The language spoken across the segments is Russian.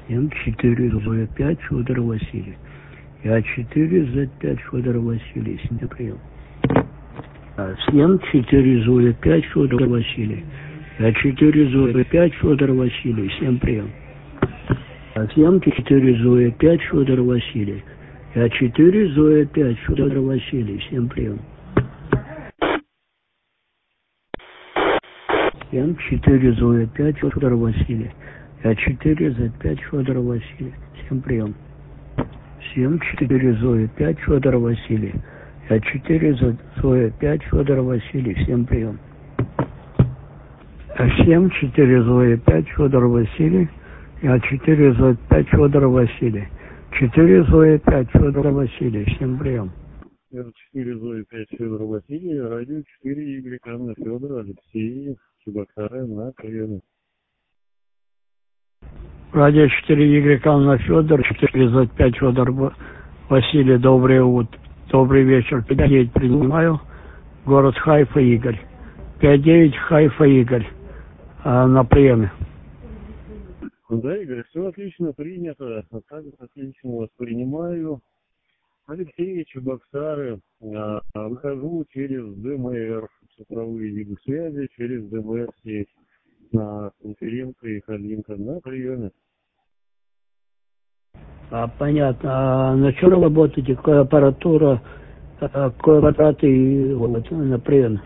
М4 Федор Василий. Я4 Федор Василий. Всем прием. М4 Федор Василий. Я4 Федор Василий. Всем прием. М4 Федор Василий. Я4 Федор Василий. Всем прием. М4 Федор Василий. Я4 Федор Василий. Всем прием. 7-4 Федор Василий. Я4 Федор Василий. Всем прием. 7-4 Федор Василий. Я4 Федор Василий. 4 Федор Василий. Всем прием. Р4 5 Федор Василий, радио 4 Игорь Анна Федор, Алексей, Чебоксары на приеме. Радио 4 Y Анна Федор, 4 Федор Василий, доброе утро. Добрый вечер. 5-9 принимаю. Город Хайфа, Игорь. 5-9 Хайфа, Игорь. На приеме. Да, Игорь, все отлично принято. Также отлично воспринимаю. Алексей, Чебоксары. Выхожу через ДМР, цифровые виды связи, через ДМР сеть на конференции Халинка на приеме. Понятно. А на чем работаете? Какая аппаратура? Какой аппарат и вот, на приеме?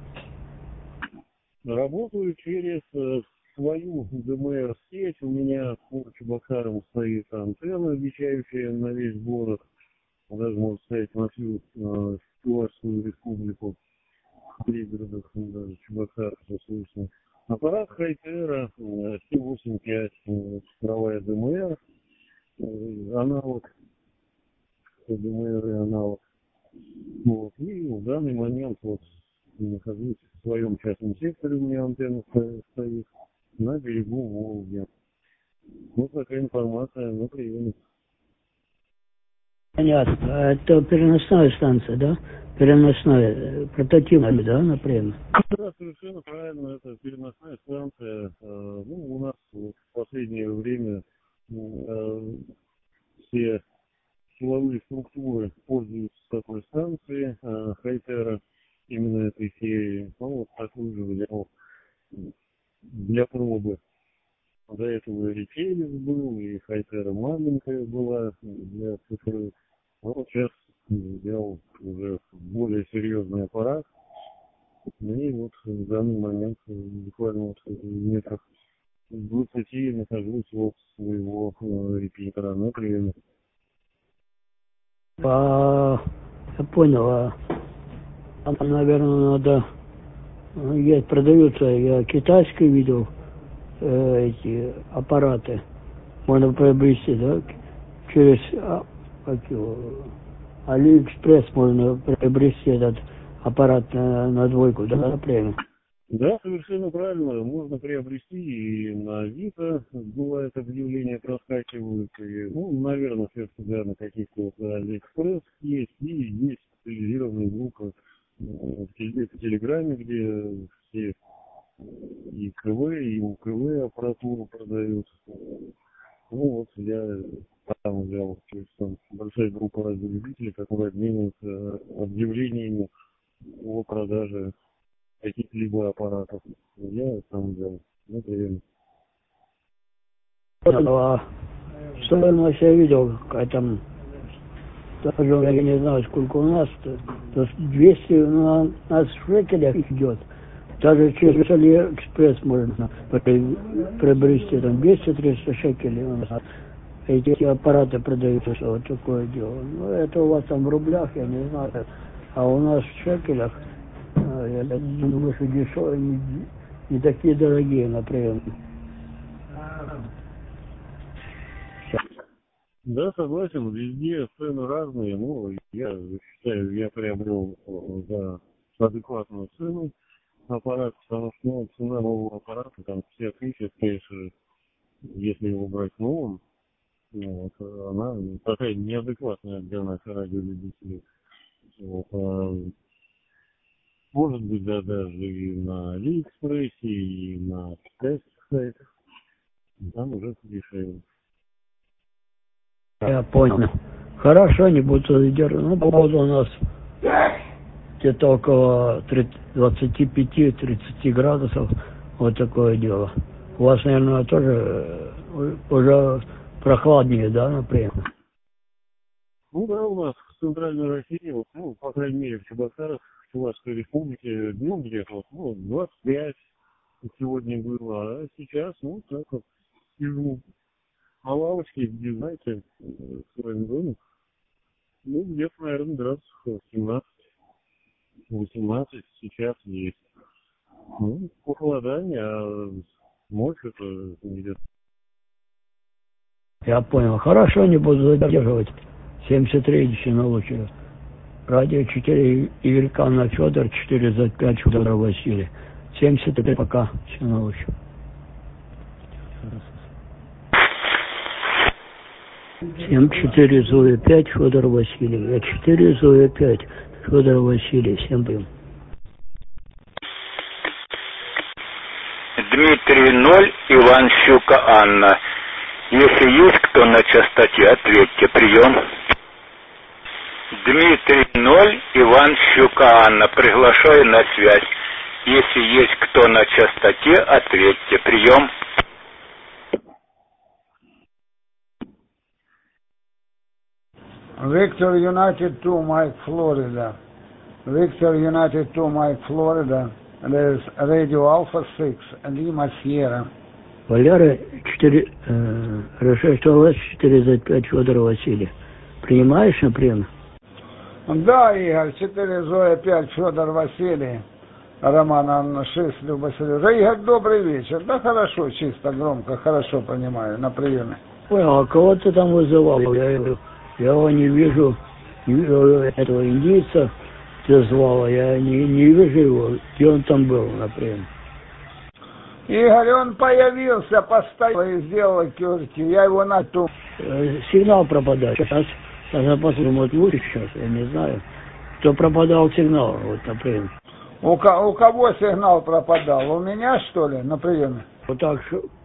Работаю через свою ДМР-сеть. У меня по Чебоксарам стоит антенна, вещающая на весь город. Даже, можно сказать, на всю Чувашскую республику. В пригородах, даже Чебоксарах все слышно. Аппарат Хайтера С85, цифровая ДМР, аналог ДМР и аналог. Вот. И в данный момент вот нахожусь в своем частном секторе, у меня антенна стоит на берегу Волги. Вот такая информация на приеме. Понятно. Это переносная станция, да? Переносная, портативная, да, на приеме? Да, совершенно правильно. Это переносная станция. У нас в последнее время все силовые структуры пользуются такой станцией Хайтера, именно этой серии. Вот такую же взял для пробы. До этого и Челюс был, и Хайтера маленькая была для цифры. Вот сейчас взял уже более серьезный аппарат. И вот в данный момент буквально вот в метрах 20 нахожусь от своего репетитора на приеме. Я понял. Там, наверное, надо... Есть, продаются, я китайские видел, эти аппараты. Можно приобрести, да? Через Алиэкспресс можно приобрести этот аппарат на двойку, да, на приеме. Да, совершенно правильно. Можно приобрести и на Авито. Бывает, объявления проскакивают. И, наверное, все-таки, да, на каких-то вот Алиэкспресс есть. И есть специализированные группы в Телеграме, где все и КВ, и УКВ аппаратуру продают. Вот я там взял, то есть там большая группа радиолюбителей, которые обмениваются объявлениями о продаже каких-либо аппаратов. Я сам взял. Ну, приемно. Стоимость я видел, какая там, даже я не знаю, сколько у нас, то есть 200 у нас в шекелях идет. Даже через Алиэкспресс можно приобрести, там 200-300 шекелей у нас. Эти аппараты продаются, вот такое дело. Ну, это у вас там в рублях, я не знаю. А у нас в шекелях, я думаю, что дешевые, не такие дорогие на прием. Да, согласен, везде цены разные, я считаю, я приобрел за адекватную цену аппарат, потому что цена нового аппарата, там 50 тысяч, конечно, если его брать новым, она такая неадекватная для наших радиолюбителей. Может быть, да, даже и на Алиэкспрессе, и на китайских сайтах, там уже дешевле. Я понял. Хорошо, не буду задерживать. Ну, по поводу у нас где-то около 25-30 градусов. Вот такое дело. У вас, наверное, тоже уже прохладнее, да, например? Ну да, у нас в Центральной России, вот, ну, по крайней мере, в Чебоксарах, в Чувашской республике, днем где-то, вот, ну, 25 сегодня было, а сейчас, ну, так вот, сижу на лавочке, где, знаете, в своем доме, ну, где-то, наверное, градусов 17-18 сейчас есть. Ну, похолодание, а ночь это где-то. Я понял. Хорошо, не буду задерживать. 73 на очередь. Радио 4 Игорька на Федор, 4 за 5 Федора Василий. 73 пока. Все на очередь. 7-4 Зоя 5 Федор Василий. Я 4 Зоя 5 Федор Василий. Всем привет. Дмитрий 0, Иван Щука Анна. Если есть кто на частоте, ответьте. Прием. Дмитрий 0, Иван Щука Анна. Приглашаю на связь. Если есть кто на частоте, ответьте. Прием. Victor United 2, Mike, Florida. Victor United 2, Mike, Florida. There's Radio Alpha 6 and Lima Sierra. Валера 4, хорошо, что у вас 4 за 5 Федора Василий. Принимаешь на прием? Да, Игорь, 4 Зоя 5 Федор Василий. Роман Анна 6 Люба Сережа. Игорь, добрый вечер. Да хорошо, чисто, громко, хорошо понимаю, на приеме. Понял, а кого ты там вызывал? Я его не вижу, этого индийца ты звала, я не вижу его, где он там был на приеме. Игорь, он появился, поставил и сделал кюрти, я его на ту. Сигнал пропадает. Сейчас я посмотрим, вот лучше сейчас, я не знаю. Кто пропадал сигнал, вот на приеме. У кого сигнал пропадал? У меня, что ли, на приеме? Вот так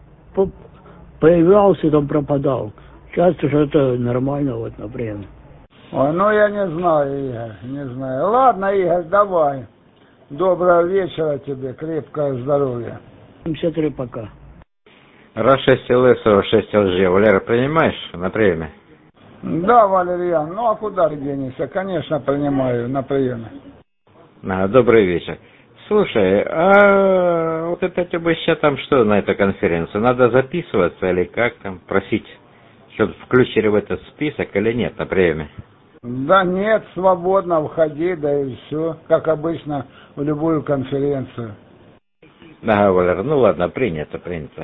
появлялся, там пропадал. Сейчас уже это нормально, вот на приеме. Ой, ну я не знаю, Игорь, не знаю. Ладно, Игорь, давай. Доброго вечера тебе, крепкое здоровья. 73 пока. Раз 6 ЛС, 6 ЛЖ. Валера, принимаешь на приеме? Да, Валерьян, ну а куда ты денешься? Конечно, принимаю на приеме. Добрый вечер. Слушай, а вот опять обычно там что на эту конференцию? Надо записываться или как там? Просить, чтобы включили в этот список или нет на приеме? Да нет, свободно входи, да и все. Как обычно в любую конференцию. Ага, Валера, ну ладно, принято.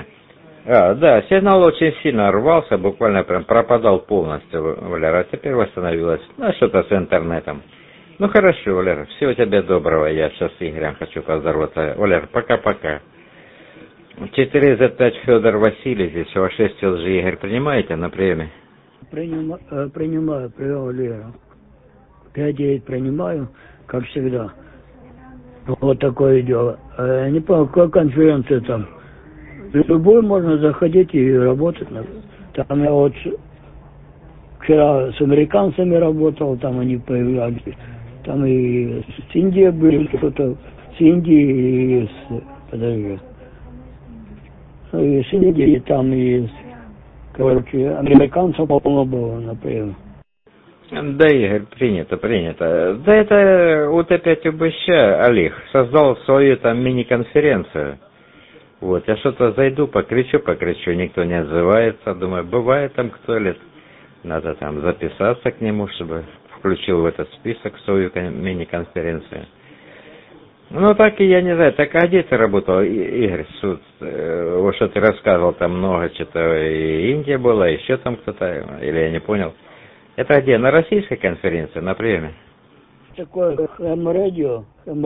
Да, сигнал очень сильно рвался, буквально прям пропадал полностью, Валера, а теперь восстановилось. Ну, что-то с интернетом. Ну, хорошо, Валера, всего тебе доброго, я сейчас с Игорем хочу поздороваться. Валер, пока-пока. 4 за 5 Федор Василий, здесь у вас 6 ЛЖ. Игорь, принимаете на приеме? Принимаю, прием, Валера. 5-9 принимаю, как всегда. Вот такое дело. Я не понял, какая конференция там. Любой можно заходить и работать. Там я вот вчера с американцами работал, там они появлялись. Там и с Индией были, что-то с Индией и подожди. Ну и с Индией, там и короче, американцев полно было, например. Да, Игорь, принято. Да это вот опять УБЩ, Олег, создал свою там мини-конференцию. Вот, я что-то зайду, покричу, никто не отзывается. Думаю, бывает там кто ли, надо там записаться к нему, чтобы включил в этот список свою мини-конференцию. Ну, так и я не знаю, так а где ты работал, Игорь, вот что ты рассказывал, там много что-то, и Индия была, еще там кто-то, или я не понял. Это где, на российской конференции, на приеме? Такое хэм-радио.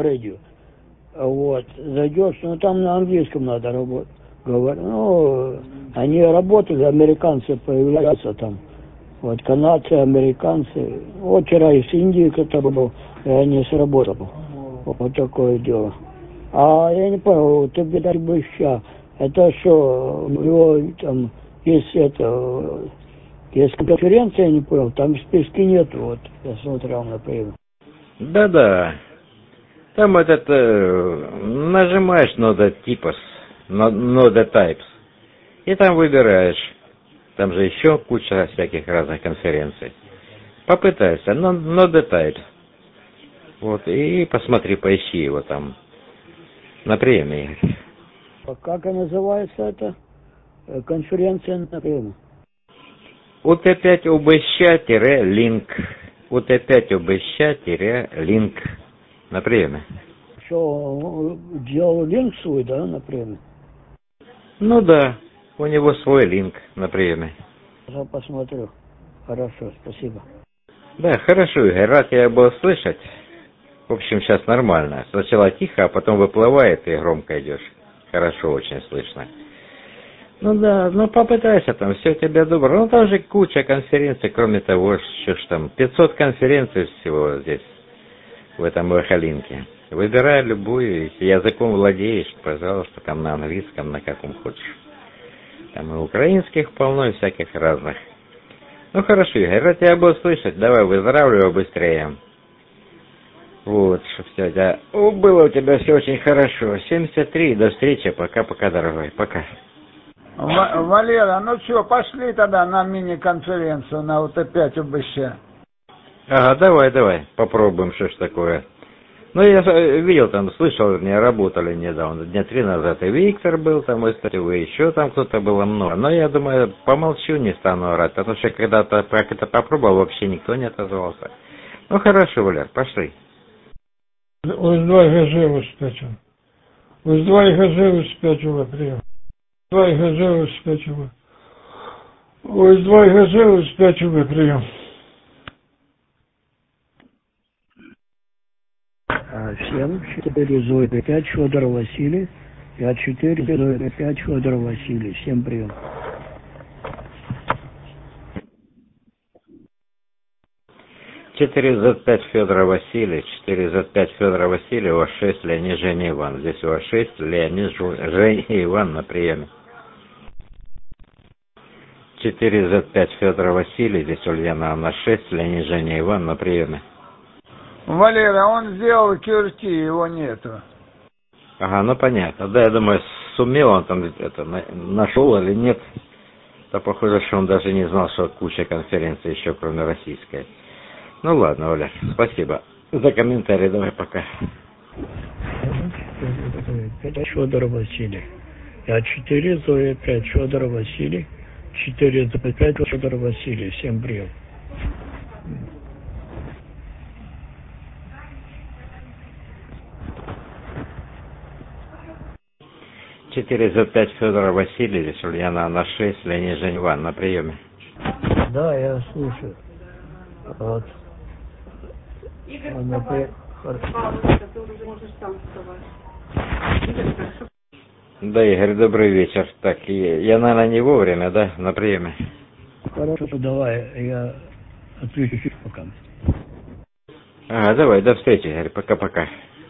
Вот, зайдешь, ну там на английском надо работать. Говорю, ну, они работали, американцы появляются там. Вот, канадцы, американцы. Вот вчера из Индии кто-то был, и они сработали. Вот такое дело. А я не понял, ты беда быща. Это что, у него там есть это Есть конференция, я не понял, там в списке нету, вот, я смотрел на прием. Да-да. Там нажимаешь Node Types, Node Types, и там выбираешь. Там же еще куча всяких разных конференций. Попытайся, Node Types. Вот, и посмотри, поищи его там на приеме. А как и называется эта конференция на приеме? УТ5УБЩ-линк. УТ5УБЩ-линк на приеме. Что, делал линк свой, да, на приеме? Ну да, у него свой линк на приеме. Я посмотрю. Хорошо, спасибо. Да, хорошо, Игорь, рад я был слышать. В общем, сейчас нормально. Сначала тихо, а потом выплывает и громко идешь. Хорошо очень слышно. Ну да, ну попытайся там, все у тебя добро. Ну там же куча конференций, кроме того, что ж там, 500 конференций всего здесь, в этом Эхолинке. Выбирай любую, если языком владеешь, пожалуйста, там на английском, на каком хочешь. Там и украинских полно, и всяких разных. Ну хорошо, Игорь, рад тебя был слышать, давай выздоравливай быстрее. Вот, чтоб все, было у тебя все очень хорошо. 73, до встречи, пока-пока, дорогой, пока. Валера, ну что, пошли тогда на мини-конференцию на УТ5 УБЩ. Ага, давай, попробуем, что ж такое. Ну, я видел там, слышал, не работали недавно, дня 3 назад, и Виктор был там, и еще там кто-то было много. Но я думаю, помолчу, не стану орать, потому что когда-то как это попробовал, вообще никто не отозвался. Ну, хорошо, Валер, пошли. Уздвай газеву спечу. Уздвай газеву спечу, прием. Уздвай газеву спечу. Уздвай газеву спечу, прием. 7-4 Зоя 5 Федор Василий. 5-4 Зоя 5 Федор Василий. Всем прием. 4Z5 Федора Василия, 4Z5 Федора Василия, у вас 6 Леонид Женя Иван. Здесь у вас 6 Леонид Женя Иван на приеме. 4Z5 Федора Василия, здесь Ульяна Анна 6, Леонид Женя Иван на приеме. Валера, он сделал QRT, его нету. Ага, ну понятно. Да, я думаю, сумел он там это нашел или нет. Да похоже, что он даже не знал, что куча конференций еще, кроме российской. Ну ладно, Оля, спасибо за комментарий, давай пока. 5 Федор Василий. 5-4 Зоя 5 Федор Василий. 4 Зоя 5 Федор Василий. Всем прием. Четыре Z5 Федора Василия, здесь Ульяна Анна 6, Леонид Жень Иван на приеме. Да, я слушаю. Вот. Игорь, Она вставай. Пожалуйста, ты уже можешь сам вставать. Игорь, прошу. Да, Игорь, добрый вечер. Так, я, наверное, не вовремя, да, на приеме? Хорошо, давай, я отключусь пока. Ага, давай, до встречи, Игорь, пока-пока.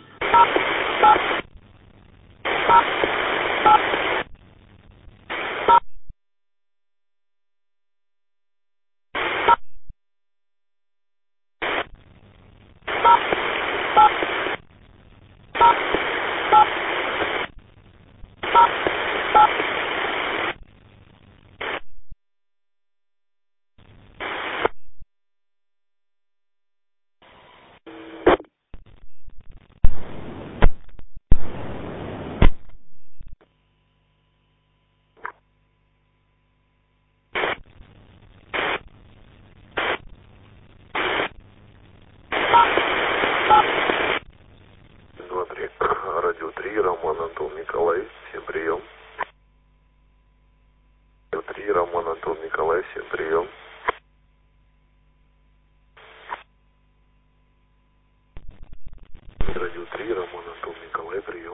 Радио 3, Роман Антон Николаевич, всем прием. Радио 3, Роман Антон Николаевич, всем прием. Радио 3, Роман Антон Николаевич, прием.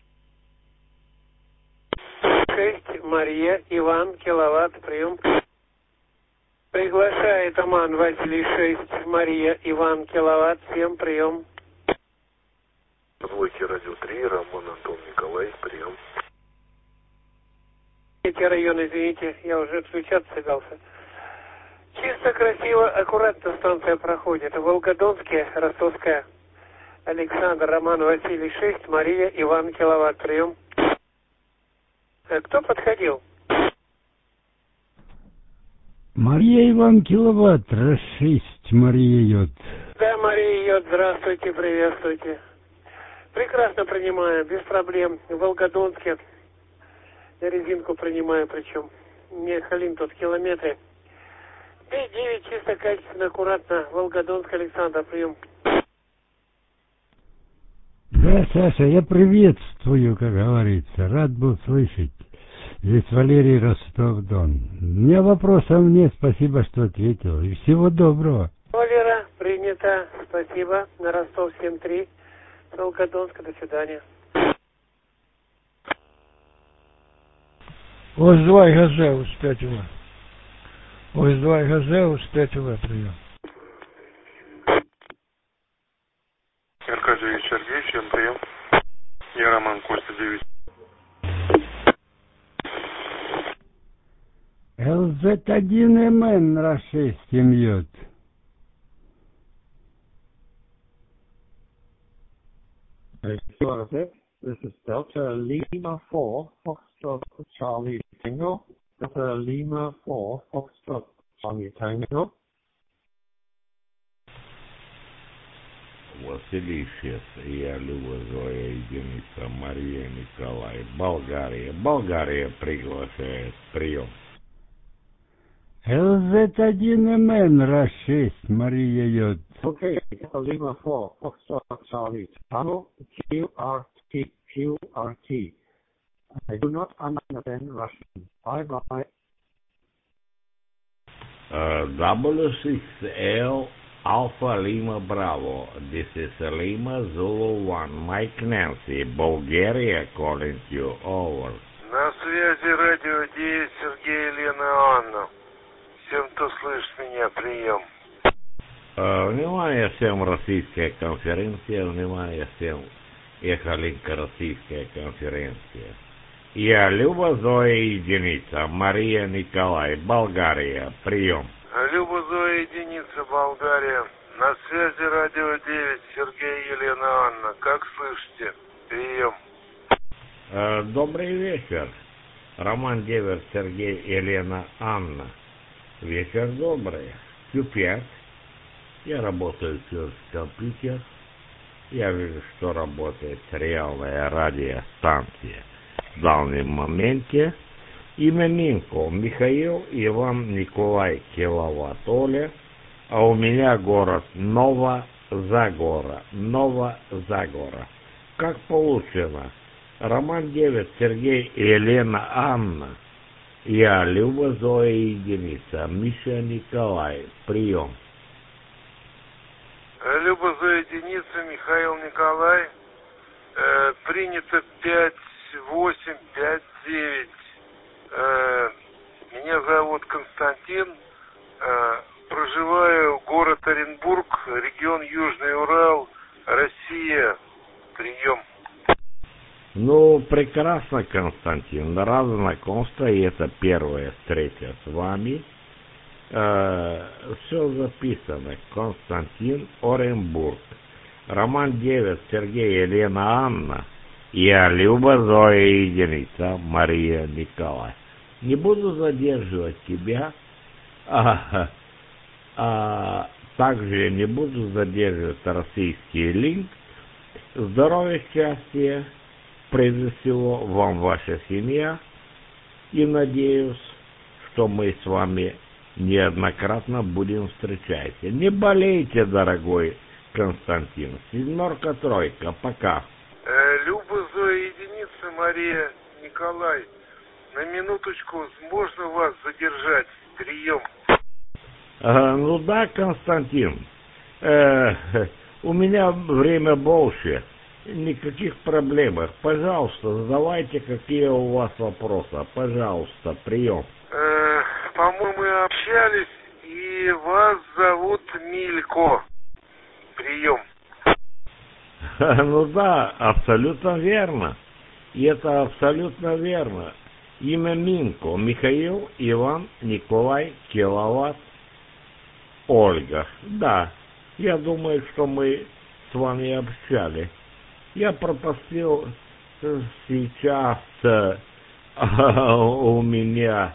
6, Мария, Иван, киловатт, прием. Приглашает Аман Василий 6, Мария, Иван, киловатт, всем прием. Двойки, Радио 3, Роман Антон Николаевич, прием. Третий район, извините, я уже отключаться собирался. Чисто, красиво, аккуратно станция проходит. Волгодонске, Ростовская. Александр, Роман, Василий, 6, Мария, Иван, киловатт, прием. Кто подходил? Мария, Иван, киловатт, раз 6, Мария Йод. Да, Мария Йод, здравствуйте, приветствуйте. Прекрасно принимаю, без проблем. В Волгодонске. Я резинку принимаю, причем. Не халим тут километры. 5-9, чисто, качественно, аккуратно. Волгодонск, Александр, прием. Да, Саша, я приветствую, как говорится. Рад был слышать. Здесь Валерий, Ростов-Дон. У меня вопросов нет, спасибо, что ответил. И всего доброго. Валера, принято. Спасибо. На Ростов 7-3. С Волгодонска, до свидания. Ось-2 Газеус, 5 В. Ось-2 Газеус, 5 В, прием. Аркадий Сергей, всем прием. Я Роман, Костя, 9. ЛЗ-1МН, раз 6, Йод. This is Delta Lima 4, Foxtrot Charlie Tango. Delta Lima 4, Foxtrot Charlie Tango. Василий Шец, я Люба, Зоя, единица, Мария, Николай, Болгария. Болгария приглашает, прием. ЛЗ-1МН, раз 6, Мария Йод. Okay, Delta Lima 4, Foxtrot Charlie Tango, QRT. I do not understand Russian. Bye-bye. W6L Alpha Lima Bravo. This is Lima Zulu 1. Mike Nancy, Bulgaria calling you over. На связи радио 9, Сергей, Елена, Анна. Всем, кто слышит меня, прием. Внимание всем, российская конференция, внимание всем, Эхолинка, российская конференция. Я Люба, Зоя, единица, Мария, Николай, Болгария, прием. Люба, Зоя, единица, Болгария. На связи радио 9, Сергей, Елена, Анна. Как слышите? Прием. Добрый вечер. Роман Девер, Сергей, Елена, Анна. Вечер добрый. Q5. Я работаю через компьютер. Я вижу, что работает реальная радиостанция. В данном моменте именинку Михаил, Иван, Николай, киловатт, Оля, а у меня город Новозагора. Новозагора. Как получено? Роман 9, Сергей, Елена, Анна. Я Люба, Зоя, единица, Миша, Николай, прием. Люба, Зоя, единица, Михаил, Николай. Принято 5-8-5-9. Меня зовут Константин. Проживаю город Оренбург, регион Южный Урал, Россия. Прием. Ну, прекрасно, Константин. Рад знакомству, и это первая встреча с вами. Все записано. Константин, Оренбург. Роман 9, Сергей, Елена, Анна. Я Люба, Зоя, единица, Мария, Николай. Не буду задерживать тебя. Также не буду задерживать российский линк. Здоровья, счастья. Прежде всего, вам, ваша семья. И надеюсь, что мы с вами неоднократно будем встречаться. Не болейте, дорогой Константин. 7-3, пока. Люба, Зоя, единица, Мария, Николай. На минуточку, можно вас задержать? Прием. Ну да, Константин. У меня время больше. Никаких проблем. Пожалуйста, задавайте, какие у вас вопросы. Пожалуйста, прием. По-моему, мы общались, и вас зовут Милько. Прием. Ну да, абсолютно верно. И это абсолютно верно. Имя Минко. Михаил, Иван, Николай, киловатт. Ольга. Да, я думаю, что мы с вами общались. Я пропустил сейчас у меня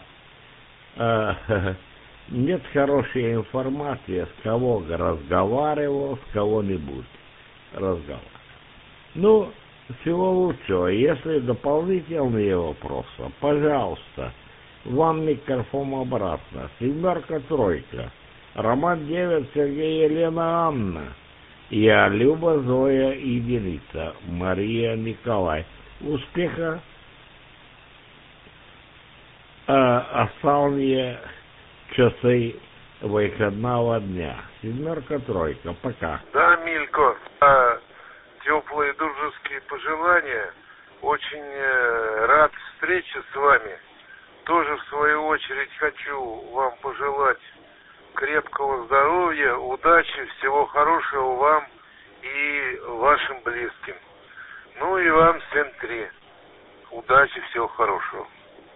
нет хорошей информации, с кого разговаривал, с кого-нибудь разговаривал. Ну, всего лучшего. Если дополнительные вопросы, пожалуйста, вам микрофон обратно. 7-3. Роман 9, Сергей, Елена, Анна. Я, Люба, Зоя и Деница, Мария, Николай. Успеха. Остальные часы выходного дня. 7-3. Пока. Да, Милько. Теплые дружеские пожелания. Очень рад встрече с вами. Тоже, в свою очередь, хочу вам пожелать крепкого здоровья, удачи, всего хорошего вам и вашим близким. Ну и вам всем 3. Удачи, всего хорошего.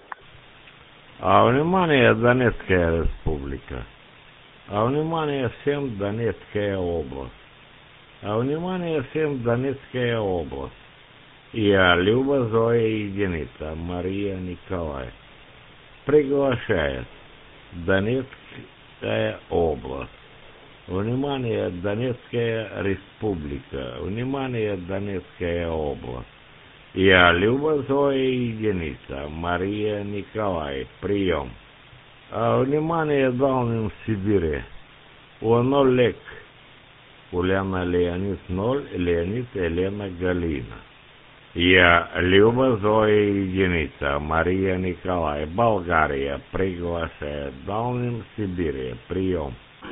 Внимание, Донецкая республика. Внимание всем, Донецкая область. Внимание всем, Донецкая область. Я, Люба, Зоя и Деница, Мария, Николай. Приглашает Донецкая область. Внимание, Донецкая республика. Внимание, Донецкая область. Я, Люба, Зоя и Деница, Мария, Николай. Прием. Внимание, Дальнем Сибири. Олег. Ульяна, Леонид 0, Леонид, Елена, Галина. Я, Люба, Зоя и Деница, Мария, Николай, Болгария, приглашает Дальнем Сибири. Прием.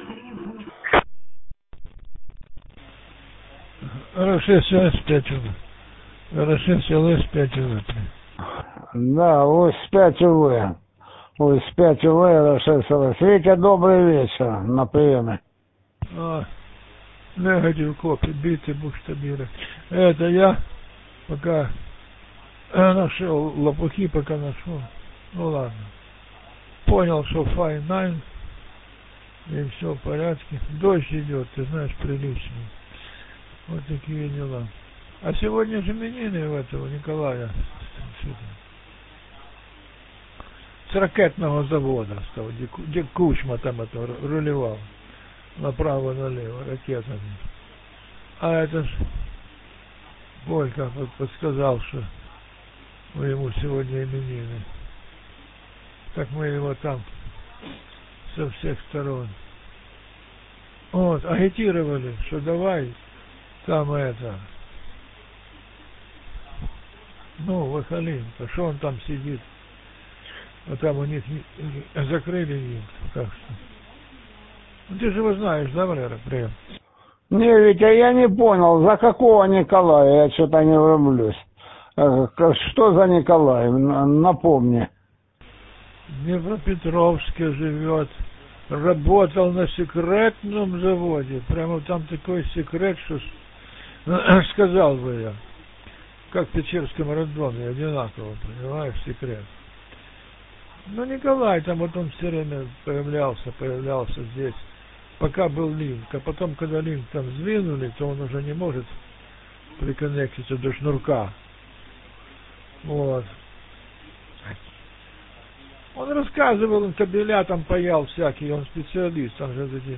Рашеся спятила. Рашеся Л спятила. Да, УС-5 УВ. УС-5 УВ, Рашеся. Витя, добрый вечер на приеме. Негатив копий, биты, буштабиры. Это я пока нашел лопухи, пока нашел. Ну ладно. Понял, что fine 9. И все в порядке. Дождь идет, ты знаешь, приличный. Вот такие дела. А сегодня же именины у этого Николая. С ракетного завода стал, где Кучма там это рулевал. Направо-налево, ракетами. А это ж Борька подсказал, что мы ему сегодня именины. Так мы его там со всех сторон. Вот, агитировали, что давай там это. Ну, Вахалин-то, что он там сидит. А там у них закрыли им, так что. Ну, ты же его знаешь, да, Валера, прием? Не, Витя, я не понял, за какого Николая, я что-то не врублюсь. Что за Николай, напомни. В Днепропетровске живет, работал на секретном заводе, прямо там такой секрет, что сказал бы я, как в Печерском роддоме, одинаково, понимаешь, секрет. Ну, Николай, там вот он все время появлялся здесь, пока был линк, а потом, когда линк там сдвинули, то он уже не может приконнектиться до шнурка. Вот. Он рассказывал, он кабеля там паял всякие, он специалист, там же эти,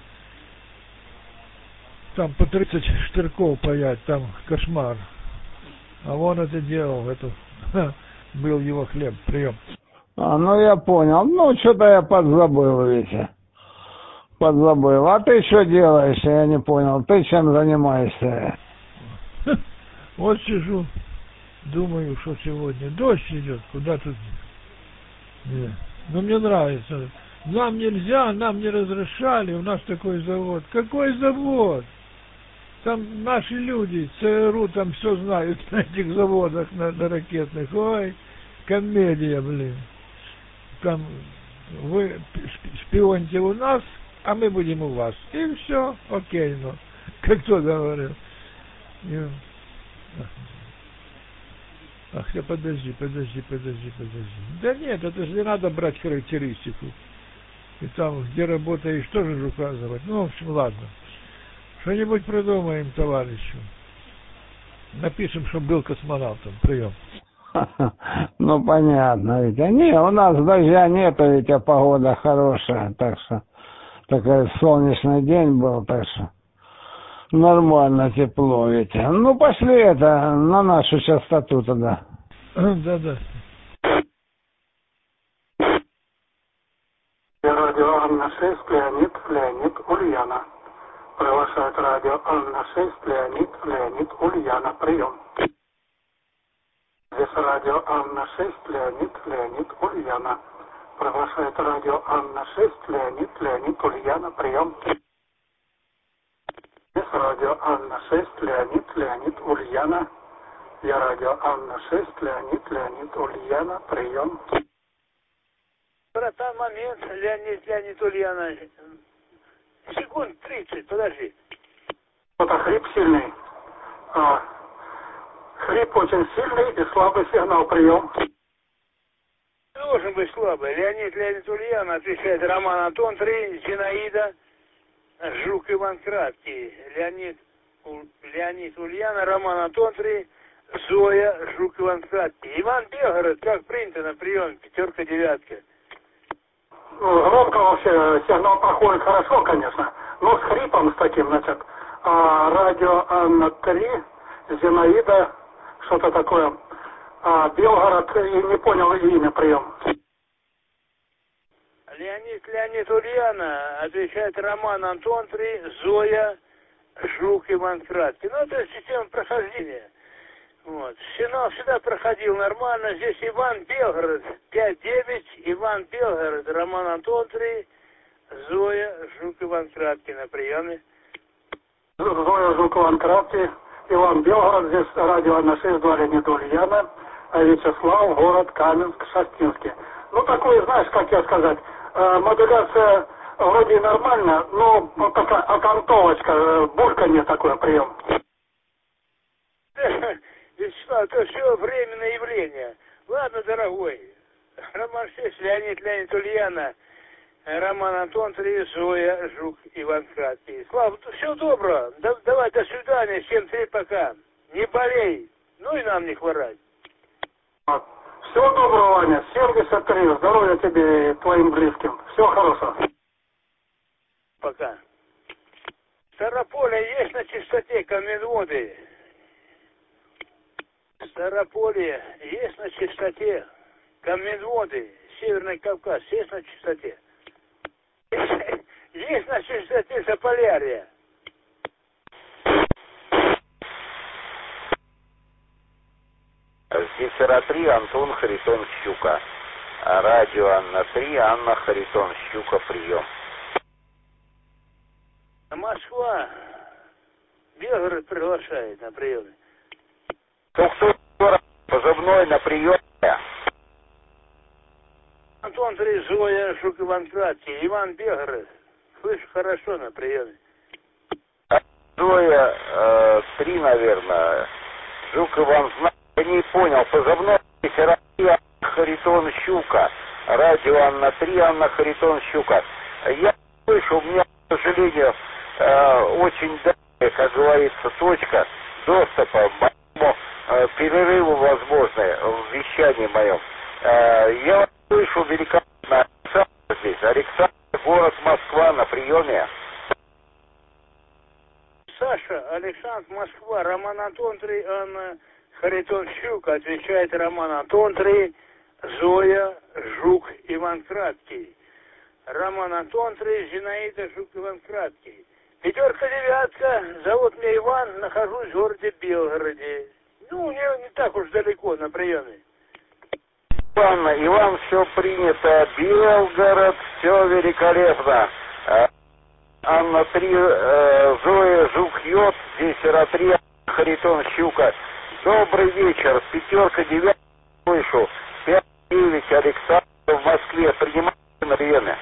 там по 30 штырков паять, там кошмар. А он это делал, это был его хлеб, прием. Ну я понял, ну что-то я подзабыл, Витя. Подзабыл. А ты что делаешь, я не понял, ты чем занимаешься? Вот сижу, думаю, что сегодня дождь идет, куда тут... Нет. Ну мне нравится. Нам нельзя, нам не разрешали, у нас такой завод. Какой завод? Там наши люди, ЦРУ, там все знают на этих заводах, на ракетных. Ой, комедия, блин. Там вы шпионите у нас, а мы будем у вас. И все, окей, ну. Как кто говорил. Ах, подожди. Да нет, это же не надо брать характеристику. И там, где работаешь, тоже указывать. Ну, в общем, ладно. Что-нибудь придумаем, товарищу. Напишем, что был космонавтом. Прием. Ну, понятно. Ведь не, у нас дождя нету, ведь а погода хорошая. Так что такой солнечный день был, так что нормально, тепло ведь. Ну, пошли это на нашу частоту тогда. Да-да. Радио Анна-6, Леонид, Ульяна. Приглашает радио Анна-6, Леонид, Ульяна. Прием. Здесь радио Анна-6, Леонид, Ульяна. Приглашает радио Анна-6, Леонид, Ульяна. Прием. Здесь радио Анна-6, Леонид, Ульяна. Я радио Анна-6, Леонид, Ульяна. Прием. Братан, момент, Леонид, Ульяна. Секунд 30, подожди. Это хрип сильный. Хрип очень сильный и слабый сигнал. Прием. Должен быть слабый. Леонид, Ульяна, отвечает Роман Антон 3, Зинаида, Жук Иван Краткий. Леонид, Ульяна, Роман Антон 3, Зоя, Жук Иван Краткий. Иван Белгород, как принято на прием, 5, 9. Громко вообще, сигнал проходит хорошо, конечно, но с хрипом с таким, значит, радио Анна-3, Зинаида, что-то такое, Белгород, и не понял имя, прием. Леонид, Ульяна, отвечает Роман Антон 3, Зоя, Жук Иван Краткий. Ну, это система прохождения. Вот. Сигнал всегда проходил нормально. Здесь Иван Белгород 5-9, Иван Белгород, Роман Антон 3, Зоя, Жук Иван Краткий на приеме. Зоя, Жук Иван Краткий, Иван Белгород, здесь радио Анна-6, Леонид, Ульяна, Вячеслав, город Каменск-Шахтинский. Ну, такое, знаешь, как я сказать, модуляция вроде нормально, но вот такая окантовочка, бульканье такое, прием. Вячеслав, это все временное явление. Ладно, дорогой. Роман 6, Леонид, Ульяна, Роман Антон 3, Зоя, Жук, Иван Краткий. Слава, все добро. Давай, до свидания. Всем 3 пока. Не болей. Ну и нам не хворать. Всего доброго, Ваня. 73. Здоровья тебе и твоим близким. Всего хорошего. Пока. Старополе есть на чистоте, Каменводы? Старополье есть на чистоте, Каменводы, Северный Кавказ есть на чистоте. Есть на чистоте Заполярье. Здесь РА-3, Антон Харитон Щука. Радио Анна-3, Анна Харитон Щука, прием. Москва. Белгород приглашает на приеме. Позывной на приеме. Антон 3, Зоя, Жук Иван Краткий, Иван Белгород. Слышу хорошо на приеме. Зоя 3, наверное. Жук Иван, я не понял. Позывной Анна Харитон Щука. Радио Анна-3, Анна Харитон Щука. Я слышу, у меня, к сожалению, очень дальняя, как говорится, точка доступа. Перерывы возможны в вещании моем. Я вас слышу великолепно. Александр здесь. Александр, город Москва, на приеме. Саша, Александр, Москва, Роман Антон 3, Анна Харитон Щука, отвечает Роман Антон 3, Зоя, Жук, Иван Краткий. Роман Антон 3, Зинаида, Жук, Иван Краткий. 5, 9, зовут меня Иван, нахожусь в городе Белгороде. Ну, не так уж далеко на приеме. Иван, все принято. Белгород, все великолепно. Анна-3, Зоя, Жук, Йод, здесь РА-3, Харитон Щука. Добрый вечер. 5, 9, слышу. 5, 9, Александр в Москве. Принимайте на приеме.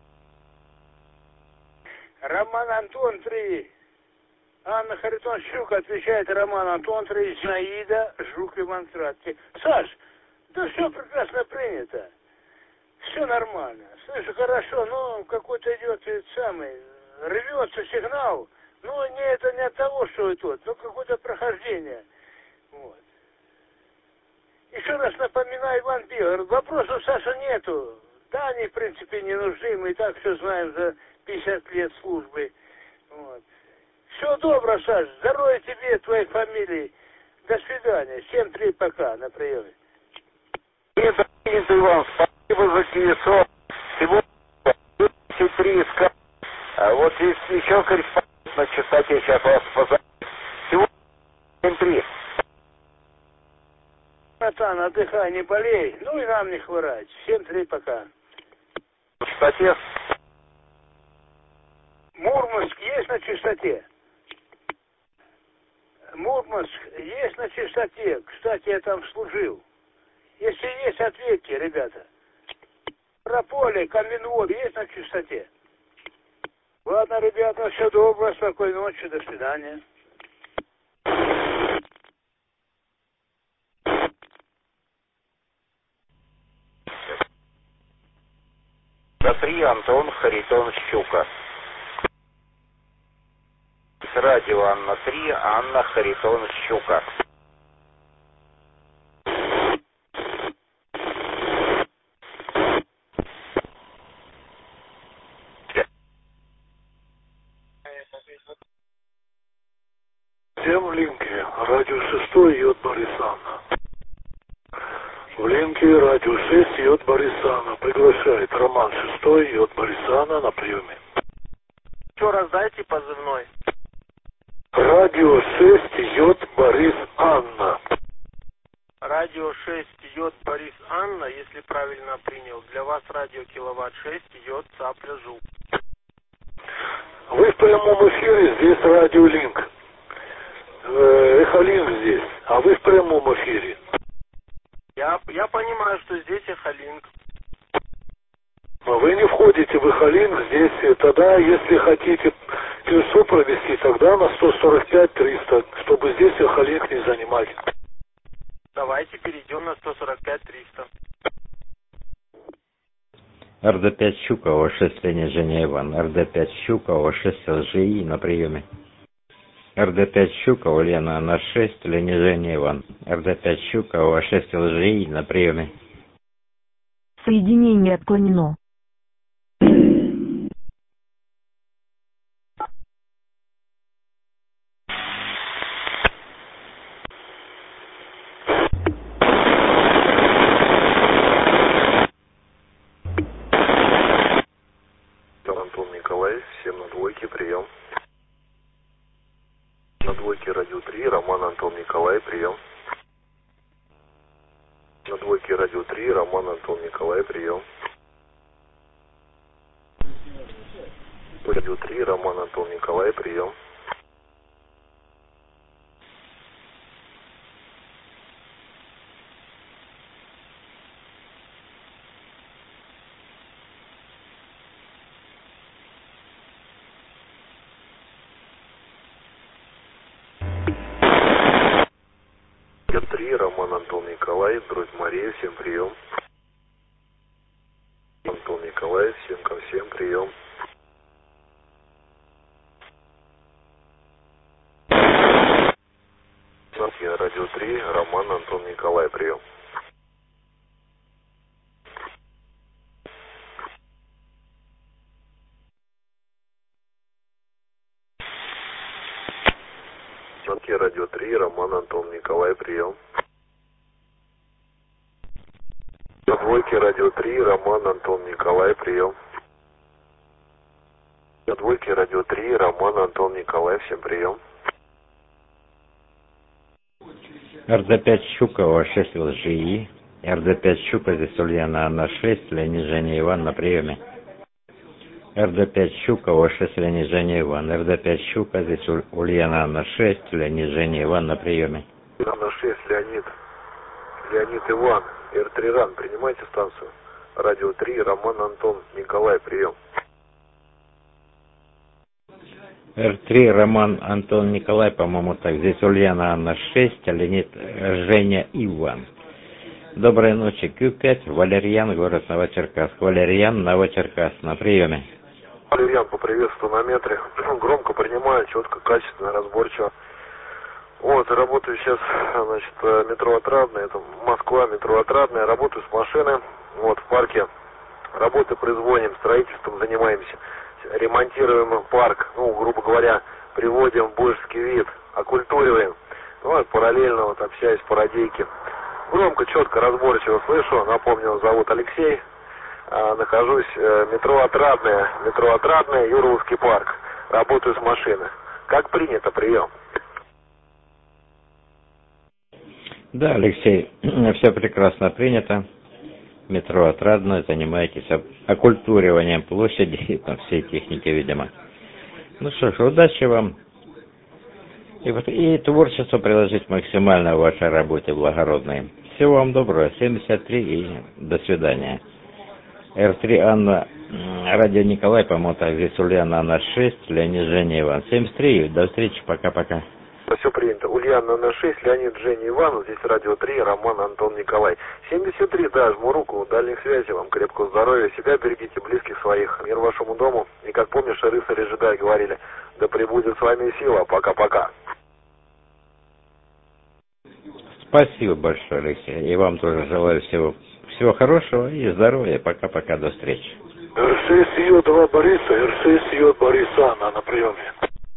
Роман Антон 3. Анна Харитон Щука, отвечает Роман Антон 3, Зинаида, Жук Иван Краткий. Саш, да все прекрасно принято. все нормально. Слышу, хорошо, но какой-то идет рвется сигнал. Ну, это не от того, что это, но какое-то прохождение. Вот. Еще раз напоминаю, Иван Белый, вопросов, Саша, нету. Да, они, в принципе, не нужны, мы и так все знаем за 50 лет службы. Вот. Все добро, Саш, здоровья тебе, твоей фамилии. До свидания. 7-3 пока, на приеме. Это Иван, спасибо за телефон. Сегодня 3 искал. А вот если еще корреспондент на частоте, сейчас вас позову. Сегодня 7-3. Братан, отдыхай, не болей. Ну и нам не хворать. 7-3 пока. На частоте. Мурманск есть на частоте? Мурманск есть на частоте. Кстати, я там служил. Если есть, ответьте, ребята. Прополе, Каменвод есть на частоте? Ладно, ребята, все доброго, спокойной ночи, до свидания. До Антон Харитон Щука. С радио Анна 3, Анна Харитон Щука. Всем в линке радио 6 Йод Борисана. В линке радио 6 Йод Борисана приглашает Роман 6 Йод Борисана на приеме. Еще раз дайте позывной. Радио 6 Йод Борис Анна. Радио 6 Йод Борис Анна, если правильно принял. Для вас радио киловатт 6 Йод Цапля Жук. Вы в прямом эфире, здесь радио Линк. Эхолинк здесь, а вы в прямом эфире. Я понимаю, что здесь Эхолинк. Но вы не входите в Эхолинк здесь. Тогда, если хотите колесо провести, тогда на 145-300, чтобы здесь Эхолинк не занимать. Давайте перейдем на 145-300. РД-5 Щукова, 6 Леня Иван. РД-5 Щукова, 6 ЛЖИ на приеме. РД-5 Щукова, Лена на 6, Леня Иван. РД-5 Щукова, 6 ЛЖИ на приеме. Соединение отклонено. Антон Николаев, 7 на двойке, прием. На двойке радио 3, Роман Антон Николай, прием. На двойке радио 3, Роман Антон Николай, прием. Радио 3, Роман Антон Николай, прием. Радио 3, Роман Антон Николай, Бродь Мария, всем прием. Антон Николаев, 7 ко всем, прием. Радио 3, Роман Антон Николай, прием. Радио 3, Роман Антон Николай, прием. На двойке радио 3, Роман Антон Николай, прием. На двойке радио 3, Роман Антон Николай, всем прием. РД-5 Щукова, 6 ЛЖИ. РД-5 Щука, здесь Ульяна Анна 6, Леонид Женя Иван на приеме. РД-5 Щукова, 6 Леонид Женя Иван. РД-5 Щука, здесь Ульяна Анна 6, Леонид Женя Иван на приеме. Анна 6, Леонид Иван, Р3 РАН, принимайте станцию. Радио 3, Роман Антон Николай, прием. Р3 Роман Антон Николай, по-моему, так. Здесь Ульяна Анна 6, а Леонид Женя Иван. Доброй ночи, Q5, Валерьян, город Новочеркасск. Валерьян, Новочеркасск, на приеме. Валерьян, поприветствую на метре. Громко принимаю, четко, качественно, разборчиво. Вот, работаю сейчас, значит, метро Отрадное, это Москва, метро Отрадное. Работаю с машины, вот, в парке. Работы производим, строительством занимаемся. Ремонтируем парк, ну, грубо говоря, приводим в божеский вид, окультуриваем. Ну, и параллельно вот общаюсь по радийке. Громко, четко, разборчиво слышу. Напомню, зовут Алексей. Нахожусь метро Отрадное, Юровский парк. Работаю с машины. Как принято, прием. Да, Алексей, все прекрасно принято. Метро Отрадное, занимаетесь окультуриванием площади и там всей техники, видимо. Ну что ж, удачи вам. И творчество приложить максимально в вашей работе благородной. Всего вам доброго, 73 и до свидания. Р3 Анна, радио Николай, по-моему, так здесь Ульяна Анна 6, Леонид Женя Иван. 73, до встречи, пока-пока. Все принято. Ульяна Анна 6, Леонид Женя Иван, здесь радио 3, Роман Антон Николай. 73, да, жму руку, дальних связей, вам крепкого здоровья, себя берегите, близких своих, мир вашему дому. И как помнишь, рыцари джедаи говорили, да пребудет с вами сила, пока-пока. Спасибо большое, Алексей. И вам тоже желаю всего хорошего и здоровья. Пока-пока, до встречи. РСС Ё-2 Бориса, РСС Ё Бориса на приеме.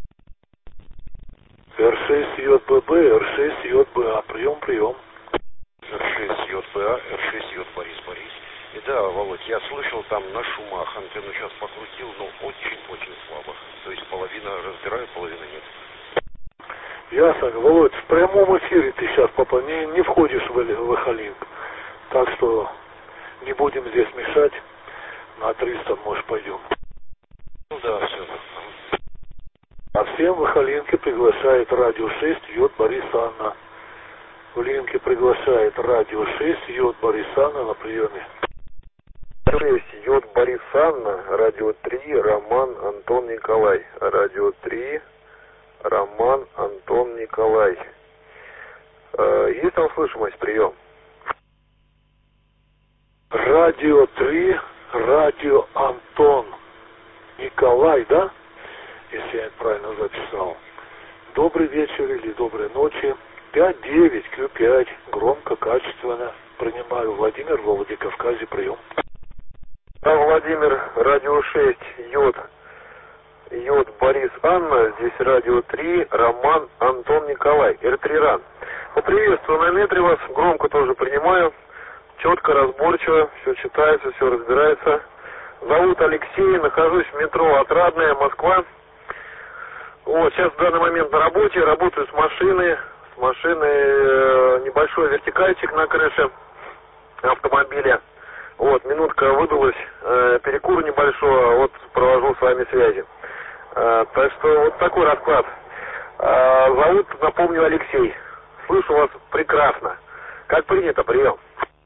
РСС ЙББ, РСС ЙБА, прием. РСС ЙБА, РСС Й Борис. И да, Володь, я слышал там на шумах, антенну сейчас покрутил, но очень-очень слабо. То есть половина разбираю, половина нет. Ясно, Володь, в прямом эфире ты сейчас, папа, не входишь в Эхолинк. Так что не будем здесь мешать. На 300, может, пойдем. Ну да, все. А всем в Эхолинке приглашает радио 6 Йод Борис Анна. В линке приглашает радио 6 Йод Борис Анна на приеме. 6 Йод Борис Анна, радио 3, Роман Антон Николай. Радио 3, Роман Антон Николай. Есть там слышимость, прием? Радио 3, радио Антон Николай, да? Если я правильно записал. Добрый вечер или доброй ночи. 5-9, Q5, громко, качественно. Принимаю. Владимир, Владикавказе, прием. Да, Владимир, радио 6, Йод Борис Анна, здесь радио 3, Роман Антон Николай, Р3 Ран. Поприветствую на метре вас, громко тоже принимаю, четко, разборчиво, все читается, все разбирается. Зовут Алексей, нахожусь в метро Отрадное, Москва. Вот, сейчас в данный момент на работе, работаю с машины небольшой вертикальчик на крыше автомобиля. Вот, минутка выдалась, перекур небольшой, вот провожу с вами связи. Так что вот такой расклад. Зовут, напомню, Алексей. Слышу вас прекрасно. Как принято, прием.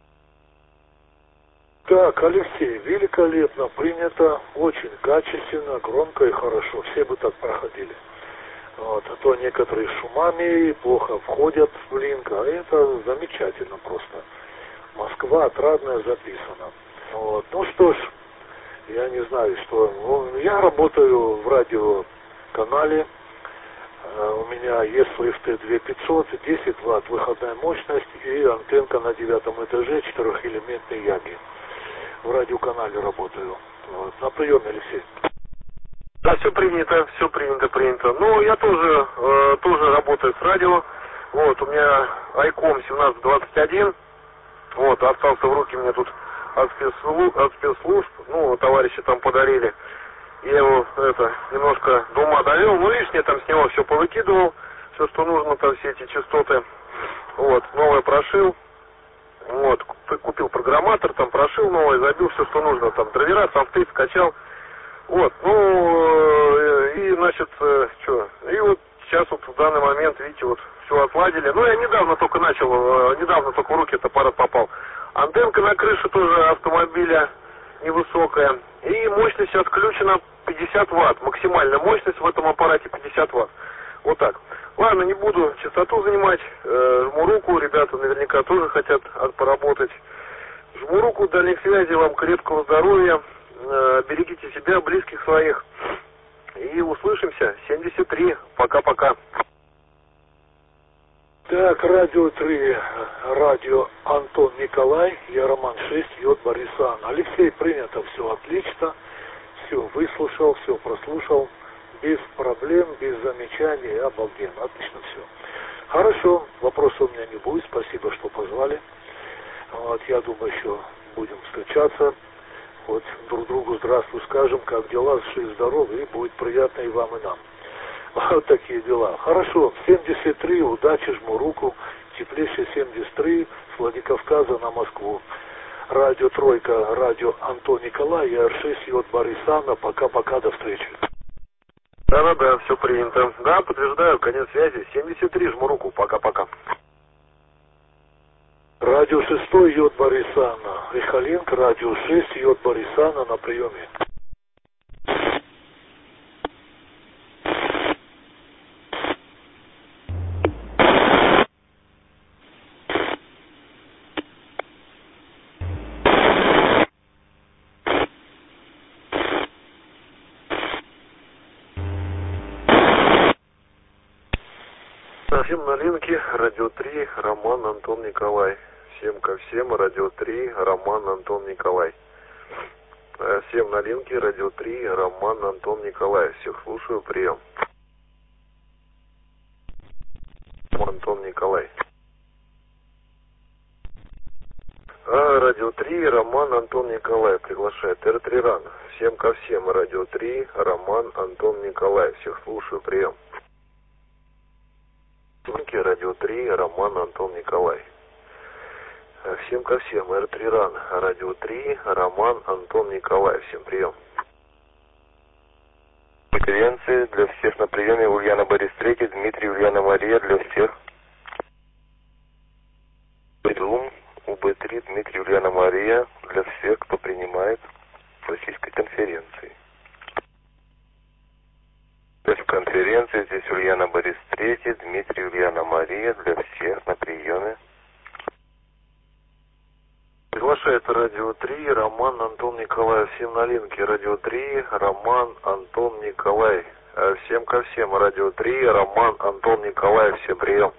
Так, Алексей, великолепно принято, очень качественно, громко и хорошо. Все бы так проходили. Вот, а то некоторые шумами плохо входят в линк, а это замечательно просто. Москва, Отрадная записано. Вот. Ну что ж, я не знаю, что... Ну, я работаю в радиоканале. У меня ESFT 2500, 10 Вт выходная мощность и антенка на 9-м этаже, 4-элементный Яги. В радиоканале работаю. Вот. На приеме, Алексей. Да, все принято. Ну, я тоже работаю с радио. Вот, у меня ICOM 1721. Вот, остался в руки мне тут от спецслужб. Ну, товарищи там подарили. Я его, немножко до ума довел. Ну, лишнее там с него все повыкидывал. Все, что нужно, там все эти частоты. Вот, новое прошил. Вот, купил программатор, там прошил новое, забил все, что нужно. Там драйвера, софты скачал. Вот, ну, и, значит, и вот сейчас вот в данный момент, видите, вот все отладили. Ну, я недавно только в руки этот аппарат попал. Антенка на крыше тоже автомобиля невысокая. И мощность отключена 50 Вт. Максимальная мощность в этом аппарате 50 Вт. Вот так. Ладно, не буду частоту занимать. Жму руку, ребята наверняка тоже хотят поработать. Жму руку, дальних связей, вам крепкого здоровья. Берегите себя, близких своих. И услышимся. 73. Пока-пока. Так, радио 3, радио Антон Николай, я Роман 6, Йод Борис Анна. Алексей, принято, все отлично, все выслушал, все прослушал, без проблем, без замечаний, обалденно, отлично все. Хорошо, вопросов у меня не будет, спасибо, что позвали. Вот, я думаю, еще будем встречаться, вот, друг другу здравствуй скажем, как дела, жизнь, здоровье, и будет приятно и вам, и нам. Вот такие дела. Хорошо, 73, удачи, жму руку, теплейший 73, с Владикавказа на Москву. Радио Тройка, радио Антон Николай, я Р6, Йод Борис Анна, пока-пока, до встречи. Да, все принято. Да, подтверждаю, конец связи, 73, жму руку, пока-пока. Радио 6, Йод Борис Анна, Рихаленко, радио 6, Йод Борис Анна на приеме. Всем на линке, радио 3, Роман, Антон, Николай. Всем ко всем, радио 3, Роман, Антон, Николай. Всем на линке, радио 3, Роман, Антон, Николай. Всех слушаю, прием. Антон, Николай. Радио 3, Роман, Антон, Николай. Приглашает Р3 Ран. Всем ко всем, радио 3, Роман, Антон, Николай. Всех слушаю, прием. Радио 3, Роман, Антон, Николай. Всем ко всем, Р3 Ран. Радио 3, Роман, Антон, Николай. Всем прием. Конференции для всех на приеме Ульяна Борис III, Дмитрий, Ульяна Мария для всех. Придум, УБ3, Дмитрий, Ульяна Мария для всех, кто принимает в российской конференции. В конференции здесь Ульяна Борис III, Дмитрий, Ульяна Мария для всех на приеме. Приглашает радио 3, Роман, Антон, Николай. Всем на линке, радио 3, Роман, Антон, Николай. Всем ко всем, радио 3, Роман, Антон, Николай. Всем прием.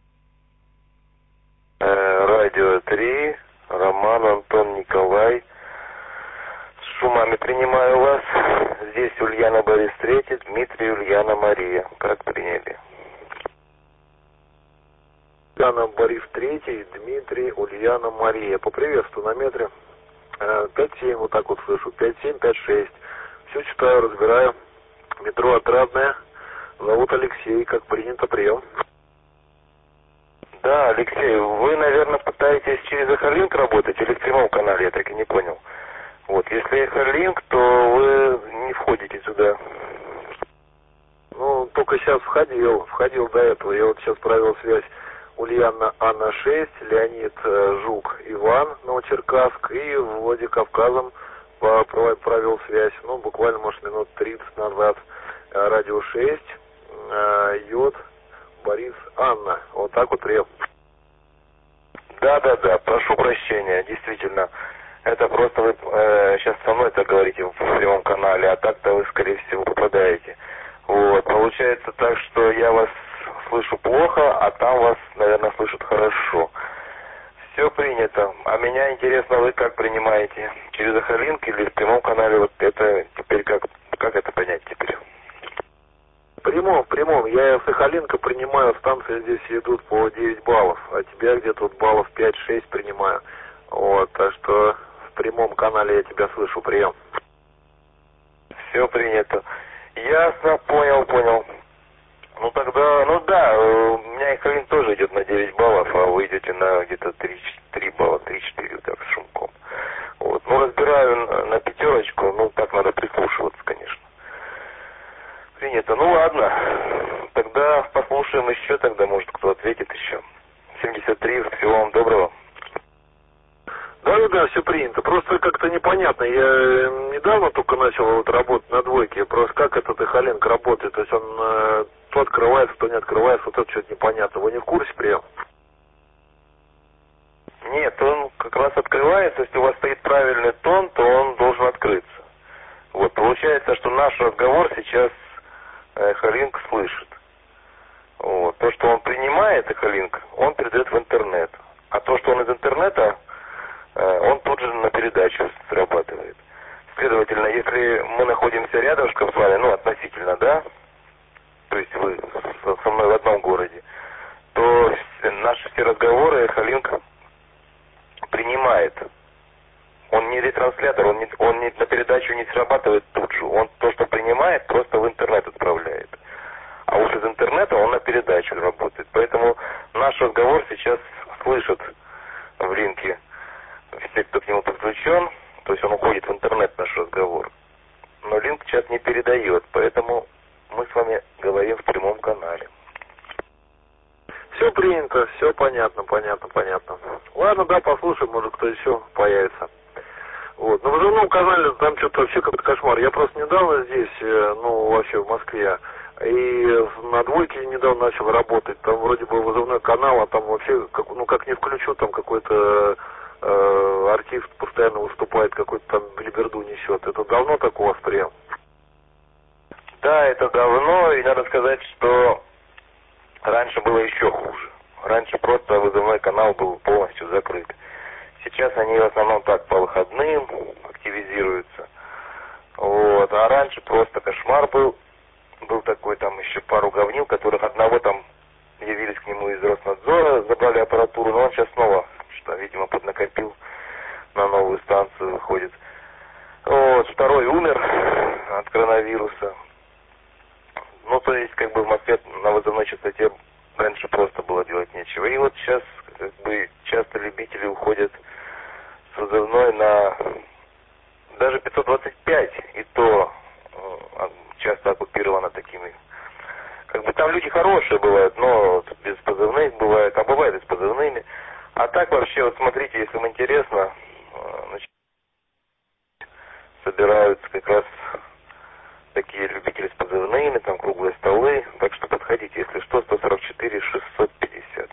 Радио 3, Роман, Антон, Николай. С шумами принимаю вас. Здесь Ульяна Борис III, Дмитрий, Ульяна Мария. Как приняли? Ульяна Борис III, Дмитрий, Ульяна Мария. Поприветствую на метре. 5-7, вот так вот слышу. 5-7, 5-6. Все читаю, разбираю. Метро Отрадное. Зовут Алексей. Как принято, прием. Да, Алексей, вы, наверное, пытаетесь через Эхолинк работать или в прямом канале, я так и не понял. Вот, если Эхолинк, то вы не входите сюда. Ну, только сейчас входил до этого. Я вот сейчас провел связь. Ульяна Анна 6, Леонид Жук Иван, Новочеркасск, и Владикавказом провел связь, ну, буквально, может, минут 30 назад. Радио 6, Йод Борис Анна. Вот так вот прием. Да, прошу прощения, действительно. Это просто вы сейчас со мной так говорите в прямом канале, а так-то вы, скорее всего, попадаете. Вот, получается так, что я вас слышу плохо, а там вас, наверное, слышат хорошо. Все принято. А меня интересно, вы как принимаете? Через Эхолинк или в прямом канале? Вот это теперь как это понять теперь? Прямом. Я с Эхолинка принимаю, станции здесь идут по 9 баллов, а тебя где-то вот баллов 5-6 принимаю. Вот, так что в прямом канале я тебя слышу, прием. Все принято. Ясно, понял. Ну тогда, ну да, у меня Эхолинк тоже идет на 9 баллов, а вы идете на где-то 3 балла, 3-4, так, с шумком. Вот, ну разбираю на пятерочку, ну так надо прислушиваться, конечно. Принято. Ну ладно, тогда послушаем еще, тогда может кто ответит еще. 73, всего вам доброго. Да, все принято. Просто как-то непонятно. Я недавно только начал вот работать на двойке. Просто как этот Эхолинк работает? То есть он кто открывается, кто не открывается, вот это что-то непонятно. Вы не в курсе, прием? Нет, он как раз открывается, если у вас стоит правильный тон, то он должен открыться. Вот, получается, что наш разговор сейчас Эхолинк слышит. Вот. То, что он принимает Эхолинк, он передает в интернет. А то, что он из интернета, он тут же на передачу срабатывает. Следовательно, если мы находимся рядышком с вами, ну, относительно, да, то есть вы со мной в одном городе, то наши все разговоры Эхолинк принимает. Он не ретранслятор, он не на передачу не срабатывает тут же. Он то, что принимает, просто в интернет отправляет. А уж из интернета он на передачу работает. Поэтому наш разговор сейчас слышат в линке все, кто к нему подключен. То есть он уходит в интернет, наш разговор. Но линк сейчас не передает, поэтому мы с вами говорим в прямом канале. Все принято, все понятно. Ладно, да, послушаем, может кто еще появится. Вот. Но в вызывном канале там что-то вообще какой-то кошмар. Я просто недавно здесь, ну, вообще в Москве, и на двойке недавно начал работать. Там вроде бы вызывной канал, а там вообще, как не включу, там какой-то артист постоянно выступает, какой-то там белиберду несет. Это давно так у вас прием? Да, это давно, и надо сказать, что раньше было еще хуже. Раньше просто вызывной канал был полностью закрыт. Сейчас они в основном так по выходным активизируются. Вот. А раньше просто кошмар был. Был такой, там еще пару говнил, которых одного там явились к нему из Роснадзора, забрали аппаратуру, но он сейчас снова, что, видимо, поднакопил, на новую станцию выходит. Вот. Второй умер от коронавируса. Ну, то есть, как бы в Москве на вызывной частоте раньше просто было делать нечего. И вот сейчас, как бы, часто любители уходят с вызывной на даже 525, и то часто оккупировано такими. Как бы там люди хорошие бывают, но без позывных бывает, а бывает и с позывными. А так вообще, вот смотрите, если вам интересно, значит, собираются как раз такие любители с позывными, там круглые столы. Так что подходите, если что, 144 650.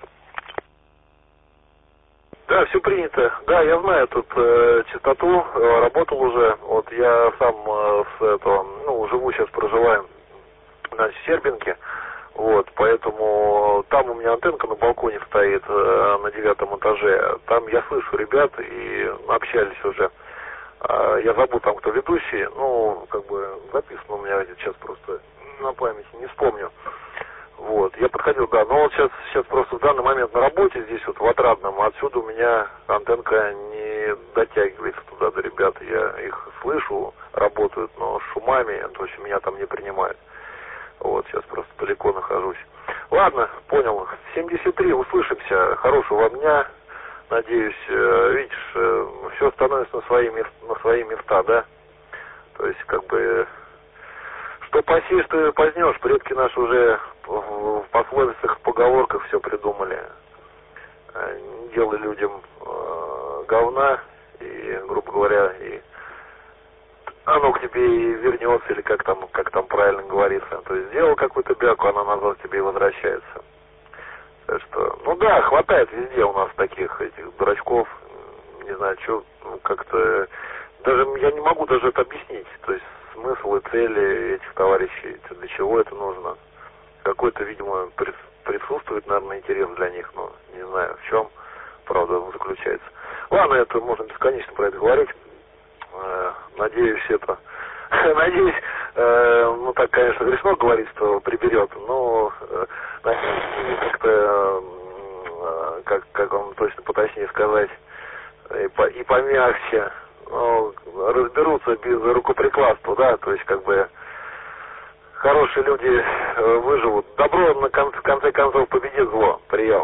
Да, все принято. Да, я знаю тут частоту, работал уже. Вот я сам с этого, ну, живу сейчас, проживаю на Щербинке. Вот, поэтому там у меня антенка на балконе стоит на 9-м этаже. Там я слышу ребят и общались уже. Я забыл там, кто ведущий, ну, как бы записано у меня сейчас просто на памяти, не вспомню. Вот, я подходил, да, но вот сейчас просто в данный момент на работе здесь вот в Отрадном, отсюда у меня антенка не дотягивается туда до ребят. Я их слышу, работают, но с шумами, то есть меня там не принимают. Вот, сейчас просто далеко нахожусь. Ладно, понял. 73, услышимся. Хорошего вам дня. Надеюсь, видишь, все становится на свои места, да? То есть, как бы, что посеешь, что и позднешь. Предки наши уже в пословицах, в поговорках все придумали. Не делай людям говна, и, грубо говоря, и оно к тебе и вернется, или как там правильно говорится. То есть, сделал какую-то бяку, она назад тебе и возвращается. Так что, ну да, хватает везде у нас таких этих дурачков, не знаю, что, ну, как-то, даже я не могу даже это объяснить, то есть смысл и цели этих товарищей, для чего это нужно. Какой-то, видимо, присутствует, наверное, интерес для них, но не знаю, в чем, правда, он заключается. Ладно, это можно бесконечно про это говорить. Надеюсь, надеюсь, ну так, конечно, грешно говорить, что приберет, но как-то, как вам точно поточнее сказать, и помягче, ну, разберутся без рукоприкладства, да, то есть как бы хорошие люди выживут. Добро в конце концов победит зло. Прием.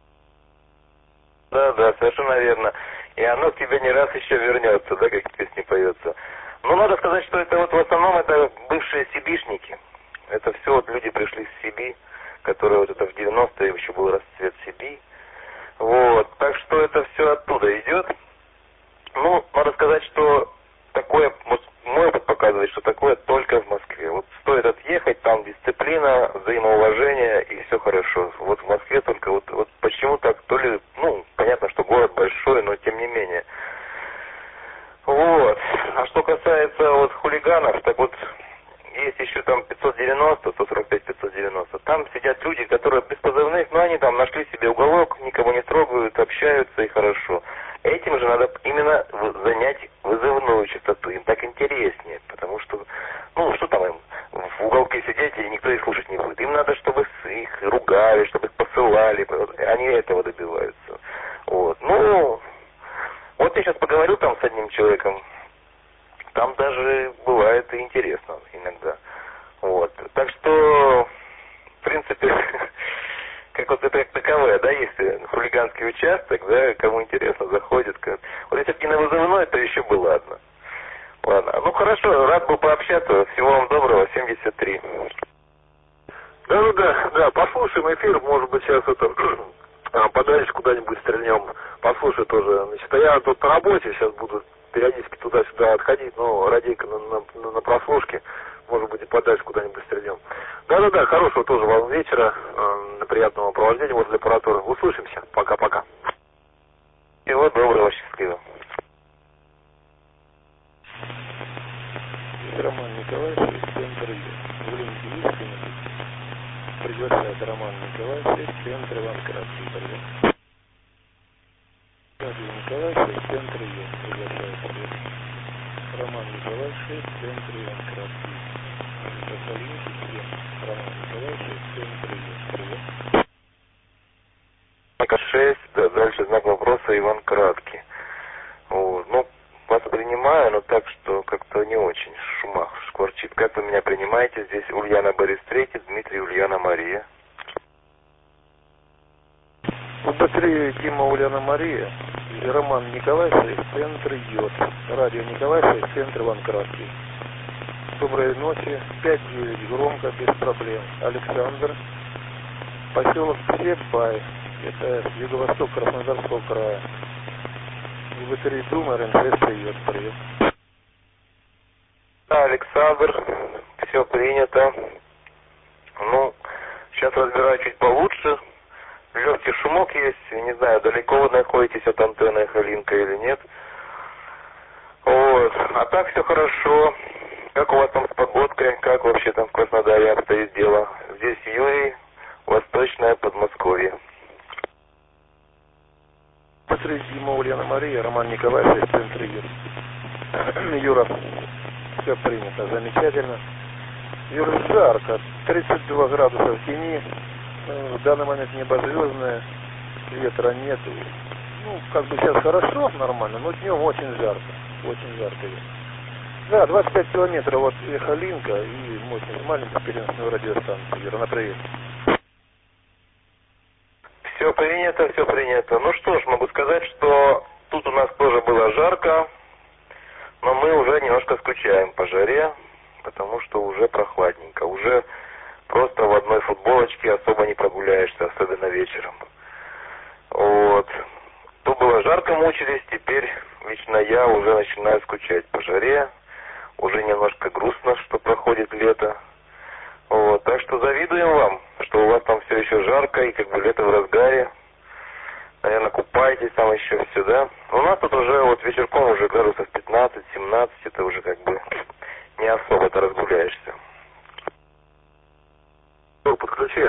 Да, совершенно верно. И оно к тебе не раз еще вернется, да, как в песне поется. Но надо сказать, что это вот в основном это бывшие сибишники. Это все вот люди пришли с Сиби, которые вот это в 90-е еще был расцвет Сиби. Вот, так что это все оттуда идет. Ну, надо сказать, что такое, вот мой опыт показывает, что такое только в Москве. Вот стоит отъехать, там там дисциплина, взаимоуважение и все хорошо. Вот в Москве только вот почему так, то ли, ну, понятно, что город большой, но тем не менее. Вот. А что касается вот хулиганов, так вот, есть еще там 590, 145, 590. Там сидят люди, которые без позывных, но они там нашли себе уголок, никого не трогают, общаются и хорошо. Этим же надо именно занять вызывную частоту. Им так интереснее, потому что, ну, что там им в уголке сидеть, и никто их слушать не будет. Им надо, чтобы их ругали, чтобы их посылали. Они этого добиваются. Вот. Ну, вот я сейчас поговорю там с одним человеком. Там даже бывает и интересно иногда. Вот. Так что, в принципе, как вот это таковое, да, есть хулиганский участок, да, кому интересно, заходит. Вот если бы не на вызывной, то еще бы ладно. Ладно. Ну хорошо, рад был пообщаться. Всего вам доброго, 73. Да, послушаем эфир, может быть, сейчас это подальше куда-нибудь стрельнем. Послушай тоже. Значит, я тут на работе, сейчас буду периодически туда-сюда отходить, но радийка на прослушке, может быть, и подальше куда-нибудь стрельнем. Да, хорошего тоже вам вечера, приятного провождения возле аппаратуры. Услышимся. Пока-пока. Всего доброго, счастливо. Роман Николаевич из центра Валентин приглашает Роман Николаевич из центра Иван-Краски. Радио Николаевич из центра приглашает Роман Николаевич из центра Иван-Краски. Роман Николаевич из центра Иван-Краски. 6, да, дальше знак вопроса Иван Краткий. Вот. Ну, вас принимаю, но так, что как-то не очень шумах шкварчит. Как вы меня принимаете? Здесь Ульяна Борис III, Дмитрий, Ульяна Мария. Быстрее Дима, Ульяна Мария, Роман Николаевич из центра Йод. Радио Николаевич из центра Иван Краткий. Доброй ночи, 5-9, громко, без проблем. Александр, поселок Сепай. Это юго-восток Краснодарского края. ВТР Дума, РНС, привет. Да, Александр, все принято. Ну, сейчас разбираю чуть получше. Легкий шумок есть, не знаю, далеко вы находитесь от антенны Халинка или нет. Вот. А так все хорошо. Как у вас там с погодкой? Как вообще там в Краснодаре обстоит дело? Здесь Юрий, Восточное Подмосковье. Посреди Дима, Ульяна Мария, Роман Николаевич из центра Юра, все принято, замечательно. Юра, жарко, 32 градуса в тени, в данный момент небо звездное, ветра нет. Ну, как бы сейчас хорошо, нормально, но днем очень жарко. Да, 25 километров от Халинка и маленькая переносная радиостанция. Юра, на привет. Все принято. Ну что ж, могу сказать, что тут у нас тоже было жарко, но мы уже немножко скучаем по жаре, потому что уже прохладненько. Уже просто в одной футболочке особо не прогуляешься, особенно вечером. Вот. Тут было жарко, мучились, теперь лично я уже начинаю скучать по жаре. Уже немножко грустно, что проходит лето. Вот, так что завидуем вам, что у вас там все еще жарко и как бы лето в разгаре. Наверное, купаетесь там еще все, да? У нас тут уже вот вечерком уже градусов 15-17, это уже как бы не особо-то разгуляешься. Подключи.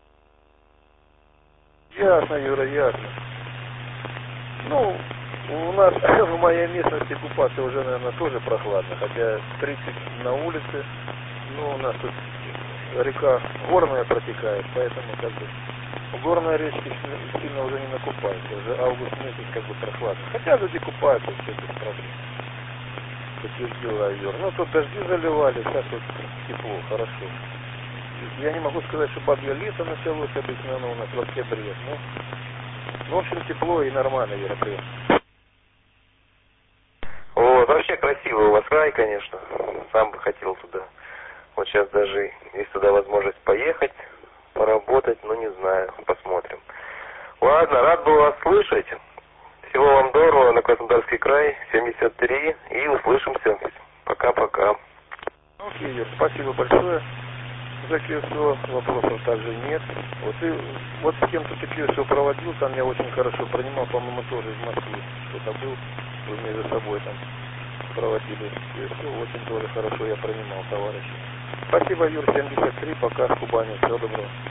Ясно, Юра, ясно. Ну, у нас в моей местности купаться уже, наверное, тоже прохладно, хотя 30 на улице, ну, у нас тут река горная протекает, поэтому как бы в горной речке сильно уже не накупается, уже август месяц как бы прохладно. Хотя люди купаются, все без проблем. Такие дела, Юр. Ну, тут дожди заливали, сейчас вот тепло, хорошо. Я не могу сказать, что бабье лето началось, обычно оно у нас в октябре, но в общем тепло и нормально, Юра, привет. Вот, вообще красивый у вас край, конечно, сам бы хотел туда. Вот сейчас даже есть туда возможность поехать, поработать, но не знаю, посмотрим. Ладно, рад был вас слышать. Всего вам доброго, на Краснодарский край, 73, и услышимся. Пока-пока. Окей, Юр, спасибо большое. За КСО вопросов также нет. Вот с кем-то ты КСО проводил, там я очень хорошо принимал, по-моему, тоже из Москвы кто-то был, вы между собой там проводили КСО, очень тоже хорошо я принимал, товарищи. Спасибо, Юр, 73, пока с Кубани, всего доброго.